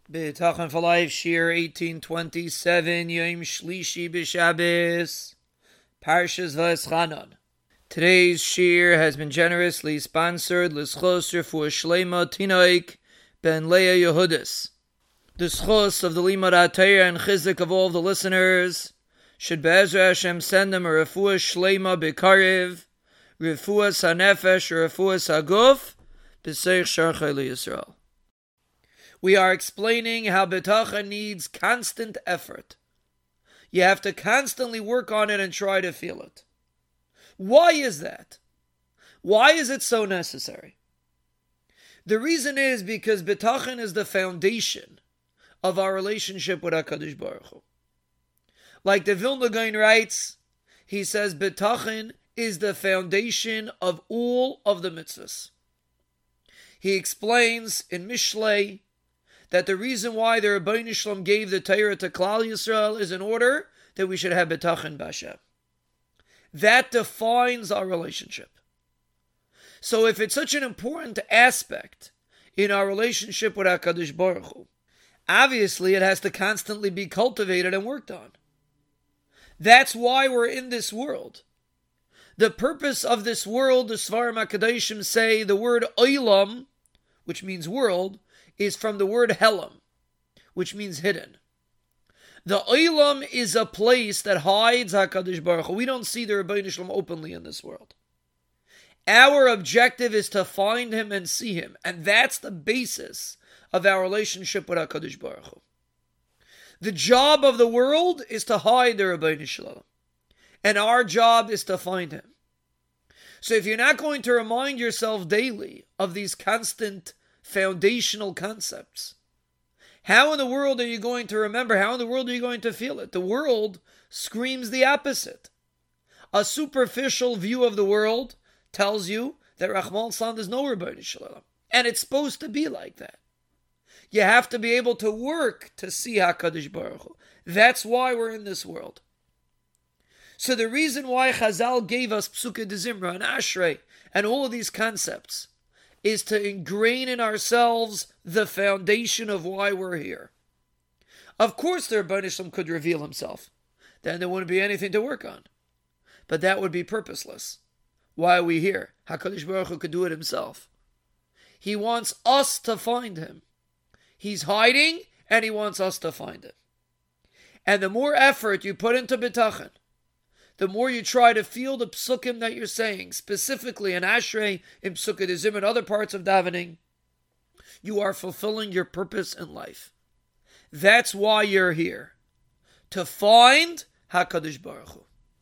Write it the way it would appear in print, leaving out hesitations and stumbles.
B'tachan for Life, Shir 1827, Yom Shlishi B'Shabbos, Parshas Va'eschanan. Today's Shir has been generously sponsored L'schos Refuah Shlema Tinoik Ben Leah Yehudis. The schos of the Limud HaTorah and Chizuk of all of the listeners should Be'ezra Hashem send them a Refuah Shlema B'Karev, Refuah Sanefesh, Refuah Saguf, B'Seich Sharchai L'Yisrael. We are explaining how B'tachon needs constant effort. You have to constantly work on it and try to feel it. Why is that? Why is it so necessary? The reason is because B'tachon is the foundation of our relationship with HaKadosh Baruch Hu. Like the Vilna Gaon writes, he says B'tachon is the foundation of all of the mitzvahs. He explains in Mishlei that the reason why the Rebbeinu Shalom gave the Torah to Klal Yisrael is in order that we should have B'tachon B'Hashem. That defines our relationship. So if it's such an important aspect in our relationship with HaKadosh Baruch Hu, obviously it has to constantly be cultivated and worked on. That's why we're in this world. The purpose of this world, the Svarim HaKadoshim say, the word Olam, which means world, is from the word Helam, which means hidden. The Olam is a place that hides HaKadosh Baruch Hu. We don't see the Rebbeinu Shalom openly in this world. Our objective is to find Him and see Him, and that's the basis of our relationship with HaKadosh Baruch Hu. The job of the world is to hide the Rebbeinu Shalom, and our job is to find Him. So if you're not going to remind yourself daily of these constant foundational concepts, how in the world are you going to remember? How in the world are you going to feel it? The world screams the opposite. A superficial view of the world tells you that Rahman San there's no Rebbeinu Shalom. And it's supposed to be like that. You have to be able to work to see HaKadosh Baruch Hu. That's why we're in this world. So the reason why Chazal gave us Psukei de Zimra and Ashrei and all of these concepts is to ingrain in ourselves the foundation of why we're here. Of course, the Rebbeinu Shalom could reveal Himself. Then there wouldn't be anything to work on. But that would be purposeless. Why are we here? HaKadosh Baruch Hu could do it Himself. He wants us to find Him. He's hiding, and He wants us to find Him. And the more effort you put into B'tachon, the more you try to feel the psukim that you're saying, specifically in Ashrei, in Psukei de Zimra, and other parts of davening, you are fulfilling your purpose in life. That's why you're here. To find HaKadosh Baruch Hu.